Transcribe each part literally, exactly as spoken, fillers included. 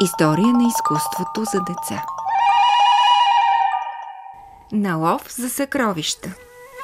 История на изкуството за деца. На лов за съкровища.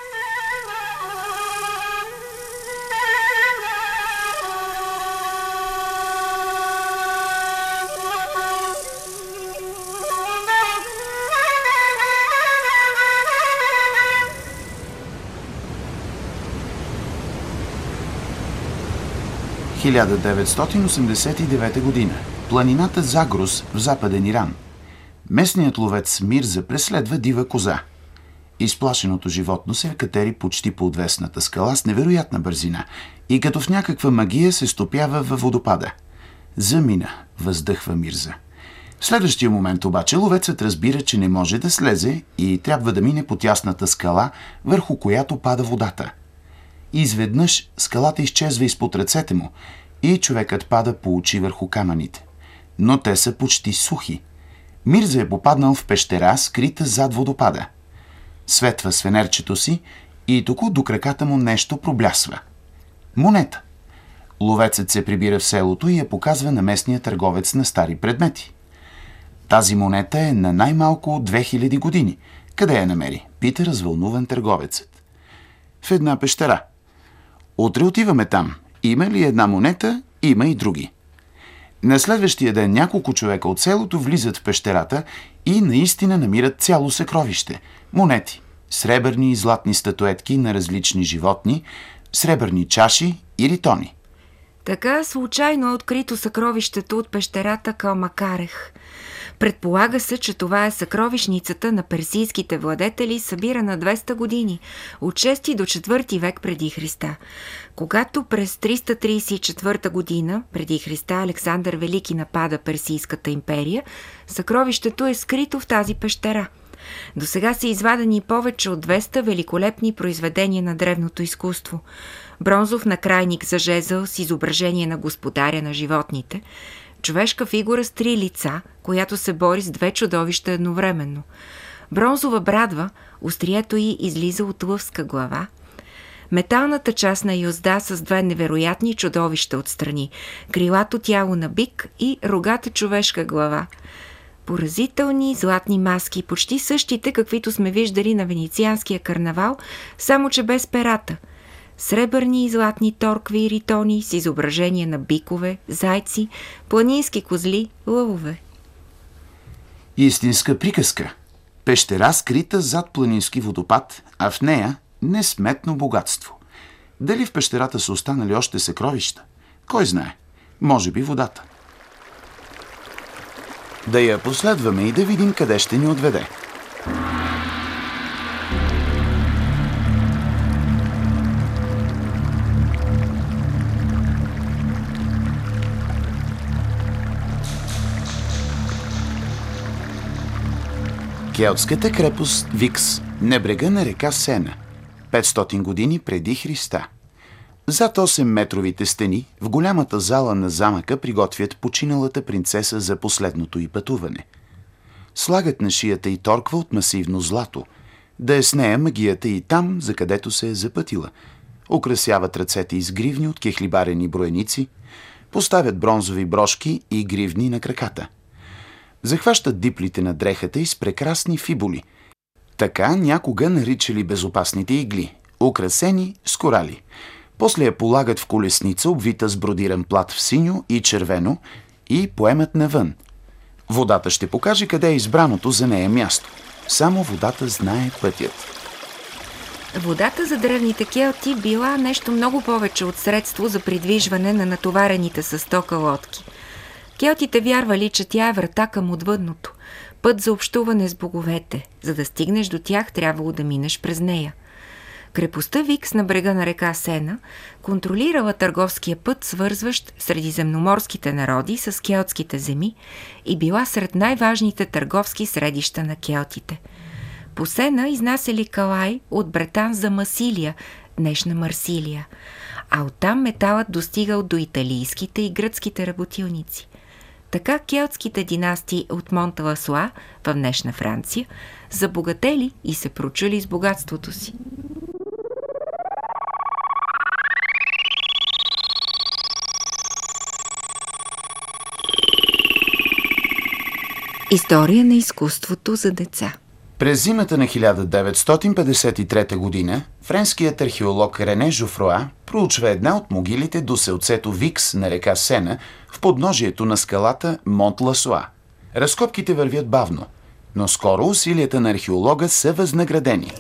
хиляда деветстотин осемдесет и девета година. Планината Загрус в западен Иран. Местният ловец Мирза преследва дива коза. Изплашеното животно се катери почти по отвесната скала с невероятна бързина и като в някаква магия се стопява във водопада. Замина, въздъхва Мирза. В следващия момент обаче ловецът разбира, че не може да слезе и трябва да мине по тясната скала, върху която пада водата. Изведнъж скалата изчезва изпод ръцете му и човекът пада по очи върху камъните. Но те са почти сухи. Мирза е попаднал в пещера, скрита зад водопада. Светва с фенерчето си и току до краката му нещо проблясва. Монета. Ловецът се прибира в селото и я показва на местния търговец на стари предмети. Тази монета е на най-малко две хиляди години. Къде я намери? Пита развълнуван търговецът. В една пещера. Утре отиваме там. Има ли една монета, има и други. На следващия ден няколко човека от селото влизат в пещерата и наистина намират цяло съкровище. Монети, сребърни и златни статуетки на различни животни, сребърни чаши и ритони. Така случайно е открито съкровището от пещерата Калмакарех. Предполага се, че това е съкровищницата на персийските владетели, събирана двеста години, от шести до четвърти век преди Христа. Когато през триста тридесет и четвърта година преди Христа Александър Велики напада Персийската империя, съкровището е скрито в тази пещера. До сега са извадени повече от двеста великолепни произведения на древното изкуство. Бронзов накрайник за жезъл с изображение на господаря на животните, човешка фигура с три лица, която се бори с две чудовища едновременно. Бронзова брадва, острието й излиза от лъвска глава. Металната част на юзда с две невероятни чудовища отстрани, крилато тяло на бик и рогата човешка глава. Поразителни златни маски, почти същите, каквито сме виждали на венецианския карнавал, само че без перата. Сребърни и златни торкви и ритони с изображение на бикове, зайци, планински козли, лъвове. Истинска приказка. Пещера скрита зад планински водопад, а в нея несметно богатство. Дали в пещерата са останали още съкровища? Кой знае? Може би водата. Да я последваме и да видим къде ще ни отведе. Келтската крепост Викс, на брега на река Сена, петстотин години преди Христа. Зад осемметровите стени, в голямата зала на замъка приготвят починалата принцеса за последното й пътуване. Слагат на шията й торква от масивно злато, да е с нея магията и там, за където се е запътила. Украсяват ръцете й с гривни от кехлибарени броеници, поставят бронзови брошки и гривни на краката. Захващат диплите на дрехата й с прекрасни фибули. Така някога наричали безопасните игли, украсени с корали. После я полагат в колесница, обвита с бродиран плат в синьо и червено, и поемат навън. Водата ще покаже къде е избраното за нея място. Само водата знае пътят. Водата за древните келти била нещо много повече от средство за придвижване на натоварените със стока лодки. Келтите вярвали, че тя е врата към отвъдното, път за общуване с боговете. За да стигнеш до тях, трябвало да минеш през нея. Крепостта Викс на брега на река Сена контролирала търговския път, свързващ средиземноморските народи с келтските земи, и била сред най-важните търговски средища на келтите. По Сена изнасяли калай от Бретан за Масилия, днешна Марсилия, а оттам металът достигал до италийските и гръцките работилници. Така келтските династии от Монталасуа в днешна Франция забогатели и се прочули с богатството си. История на изкуството за деца. През зимата на хиляда деветстотин петдесет и трета година френският археолог Рене Жофруа проучва една от могилите до селцето Викс на река Сена в подножието на скалата Монт Ласуа. Разкопките вървят бавно, но скоро усилията на археолога са възнаградени.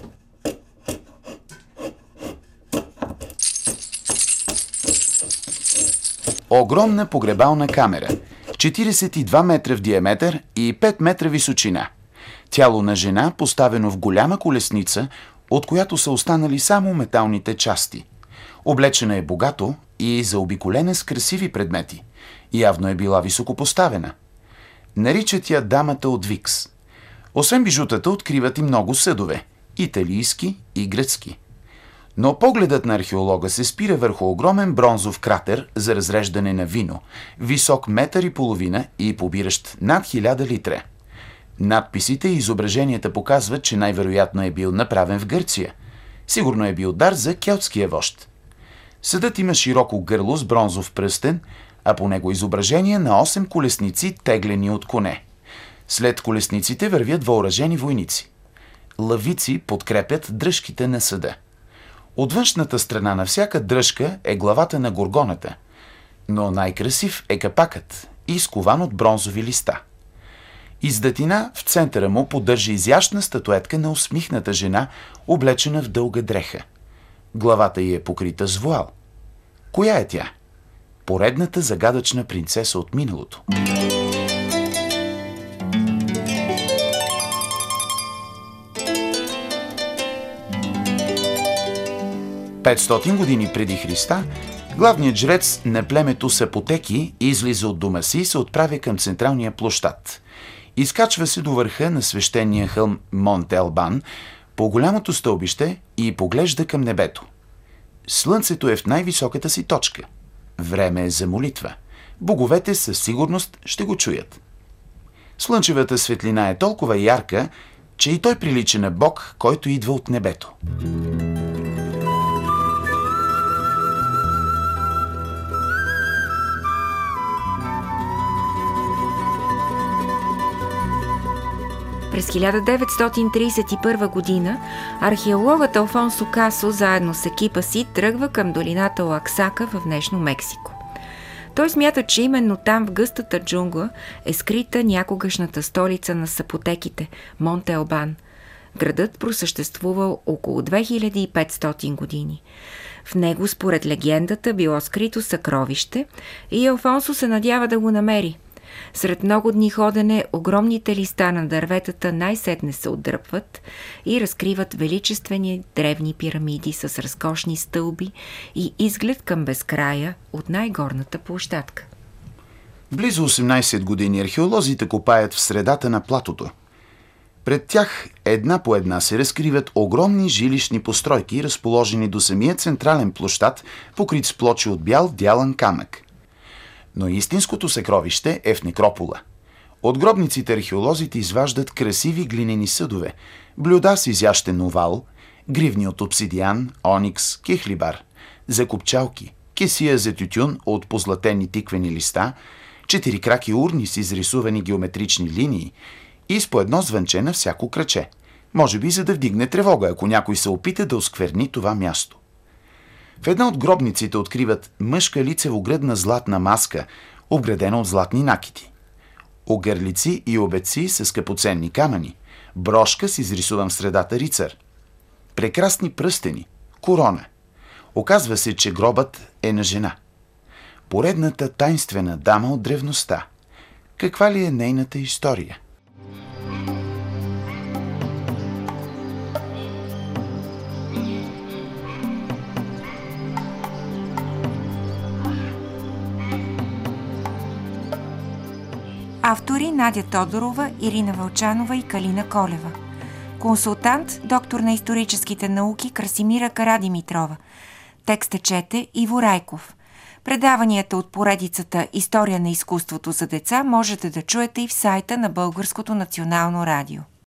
Огромна погребална камера, четиридесет и два метра в диаметър и пет метра височина. Тяло на жена, поставено в голяма колесница, от която са останали само металните части. Облечена е богато и заобиколена с красиви предмети. Явно е била високопоставена. Наричат я дамата от Викс. Освен бижутата, откриват и много съдове – италийски и гръцки. Но погледът на археолога се спира върху огромен бронзов кратер за разреждане на вино, висок метър и половина и побиращ над хиляда литра. Надписите и изображенията показват, че най-вероятно е бил направен в Гърция. Сигурно е бил дар за келтския вожд. Съдът има широко гърло с бронзов пръстен, а по него изображение на осем колесници, теглени от коне. След колесниците вървят въоръжени войници. Лъвици подкрепят дръжките на съда. От външната страна на всяка дръжка е главата на горгоната, но най-красив е капакът, изкован от бронзови листа. Издатина в центъра му поддържа изящна статуетка на усмихната жена, облечена в дълга дреха. Главата й е покрита с вуал. Коя е тя? Поредната загадъчна принцеса от миналото. петстотин години преди Христа, главният жрец на племето Сапотеки излиза от дома си и се отправя към централния площад. Изкачва се до върха на свещения хълм Монт Елбан, по голямото стълбище и поглежда към небето. Слънцето е в най-високата си точка. Време е за молитва. Боговете със сигурност ще го чуят. Слънчевата светлина е толкова ярка, че и той прилича на Бог, който идва от небето. През хиляда деветстотин тридесет и първа година археологът Алфонсо Касо заедно с екипа си тръгва към долината Оаксака в днешно Мексико. Той смята, че именно там в гъстата джунгла е скрита някогашната столица на сапотеките – Монт Елбан. Градът просъществувал около две хиляди и петстотин години. В него, според легендата, било скрито съкровище и Алфонсо се надява да го намери. Сред много дни ходене, огромните листа на дърветата най-сетне се отдръпват и разкриват величествени древни пирамиди с разкошни стълби и изглед към безкрая от най-горната площадка. Близо осемнайсет години археолозите копаят в средата на платото. Пред тях една по една се разкриват огромни жилищни постройки, разположени до самия централен площад, покрит с плочи от бял дялан камък. Но истинското съкровище е в некропола. От гробниците археолозите изваждат красиви глинени съдове, блюда с изящен овал, гривни от обсидиан, оникс, кехлибар, закопчалки, кесия за тютюн от позлатени тиквени листа, четири краки урни с изрисувани геометрични линии и с по едно звънче на всяко краче. Може би за да вдигне тревога, ако някой се опита да оскверни това място. В една от гробниците откриват мъжка лицевогръдна златна маска, обградена от златни накити. Огърлици и обеци с скъпоценни камъни, брошка с изрисуван в средата рицар, прекрасни пръстени, корона. Оказва се, че гробът е на жена. Поредната тайнствена дама от древността. Каква ли е нейната история? Автори Надя Тодорова, Ирина Вълчанова и Калина Колева. Консултант, доктор на историческите науки Красимира Карадимитрова. Текста чете Иво Райков. Предаванията от поредицата История на изкуството за деца можете да чуете и в сайта на Българското национално радио.